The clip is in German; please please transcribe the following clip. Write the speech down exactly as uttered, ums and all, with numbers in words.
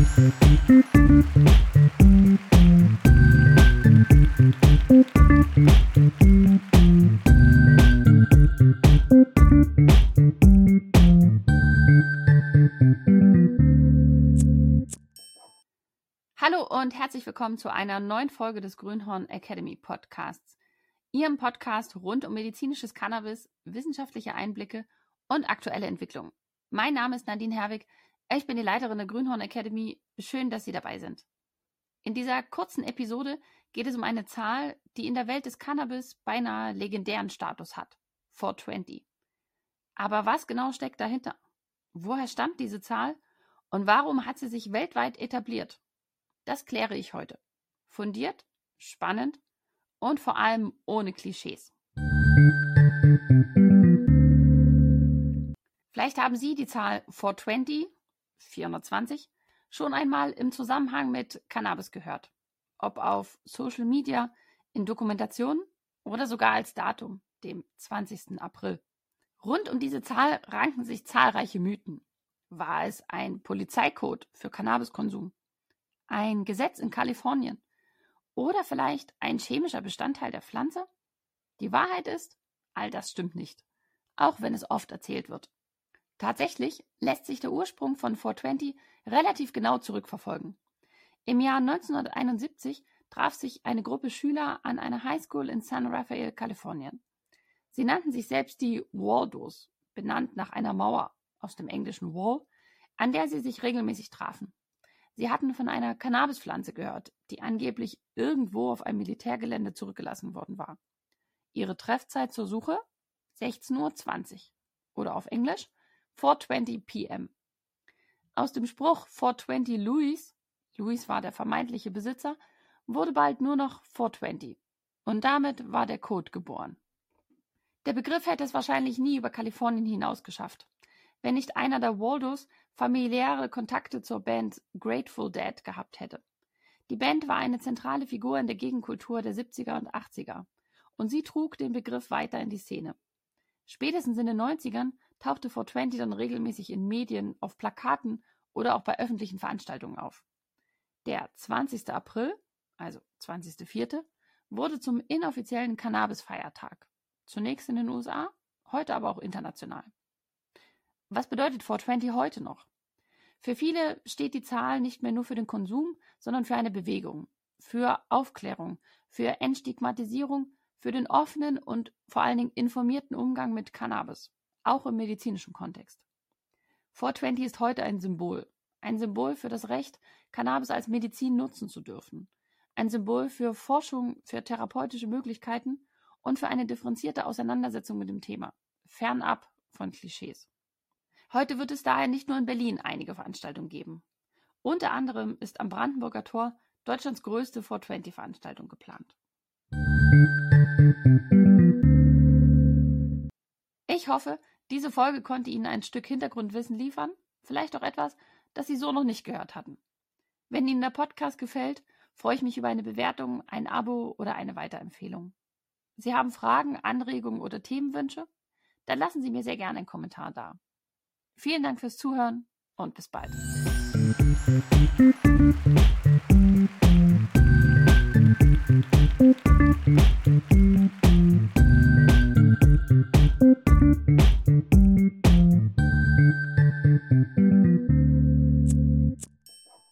Hallo und herzlich willkommen zu einer neuen Folge des Grünhorn Academy Podcasts, Ihrem Podcast rund um medizinisches Cannabis, wissenschaftliche Einblicke und aktuelle Entwicklungen. Mein Name ist Nadine Herwig, ich bin die Leiterin der Grünhorn Academy. Schön, dass Sie dabei sind. In dieser kurzen Episode geht es um eine Zahl, die in der Welt des Cannabis beinahe legendären Status hat, vierhundertzwanzig. Aber was genau steckt dahinter? Woher stammt diese Zahl und warum hat sie sich weltweit etabliert? Das kläre ich heute. Fundiert, spannend und vor allem ohne Klischees. Vielleicht haben Sie die Zahl vierhundertzwanzig, vierhundertzwanzig schon einmal im Zusammenhang mit Cannabis gehört. Ob auf Social Media, in Dokumentationen oder sogar als Datum, dem zwanzigsten April. Rund um diese Zahl ranken sich zahlreiche Mythen. War es ein Polizeicode für Cannabiskonsum? Ein Gesetz in Kalifornien oder vielleicht ein chemischer Bestandteil der Pflanze? Die Wahrheit ist, all das stimmt nicht, auch wenn es oft erzählt wird. Tatsächlich lässt sich der Ursprung von vierhundertzwanzig relativ genau zurückverfolgen. Im Jahr neunzehnhunderteinundsiebzig traf sich eine Gruppe Schüler an einer Highschool in San Rafael, Kalifornien. Sie nannten sich selbst die Waldos, benannt nach einer Mauer aus dem englischen Wall, an der sie sich regelmäßig trafen. Sie hatten von einer Cannabispflanze gehört, die angeblich irgendwo auf einem Militärgelände zurückgelassen worden war. Ihre Treffzeit zur Suche? sechzehn Uhr zwanzig oder auf Englisch vierhundertzwanzig p m Aus dem Spruch vierhundertzwanzig Louis, Louis war der vermeintliche Besitzer, wurde bald nur noch vierhundertzwanzig und damit war der Code geboren. Der Begriff hätte es wahrscheinlich nie über Kalifornien hinaus geschafft, wenn nicht einer der Waldos familiäre Kontakte zur Band Grateful Dead gehabt hätte. Die Band war eine zentrale Figur in der Gegenkultur der siebziger und achtziger und sie trug den Begriff weiter in die Szene. Spätestens in den neunzigern tauchte vierhundertzwanzig dann regelmäßig in Medien, auf Plakaten oder auch bei öffentlichen Veranstaltungen auf. Der zwanzigsten April, also zwanzigsten vierten, wurde zum inoffiziellen Cannabis-Feiertag. Zunächst in den U S A, heute aber auch international. Was bedeutet vierhundertzwanzig heute noch? Für viele steht die Zahl nicht mehr nur für den Konsum, sondern für eine Bewegung, für Aufklärung, für Entstigmatisierung, für den offenen und vor allen Dingen informierten Umgang mit Cannabis, auch im medizinischen Kontext. vierhundertzwanzig ist heute ein Symbol, ein Symbol für das Recht, Cannabis als Medizin nutzen zu dürfen, ein Symbol für Forschung, für therapeutische Möglichkeiten und für eine differenzierte Auseinandersetzung mit dem Thema, fernab von Klischees. Heute wird es daher nicht nur in Berlin einige Veranstaltungen geben. Unter anderem ist am Brandenburger Tor Deutschlands größte vierhundertzwanzig-Veranstaltung geplant. Ich hoffe, diese Folge konnte Ihnen ein Stück Hintergrundwissen liefern, vielleicht auch etwas, das Sie so noch nicht gehört hatten. Wenn Ihnen der Podcast gefällt, freue ich mich über eine Bewertung, ein Abo oder eine Weiterempfehlung. Sie haben Fragen, Anregungen oder Themenwünsche? Dann lassen Sie mir sehr gerne einen Kommentar da. Vielen Dank fürs Zuhören und bis bald.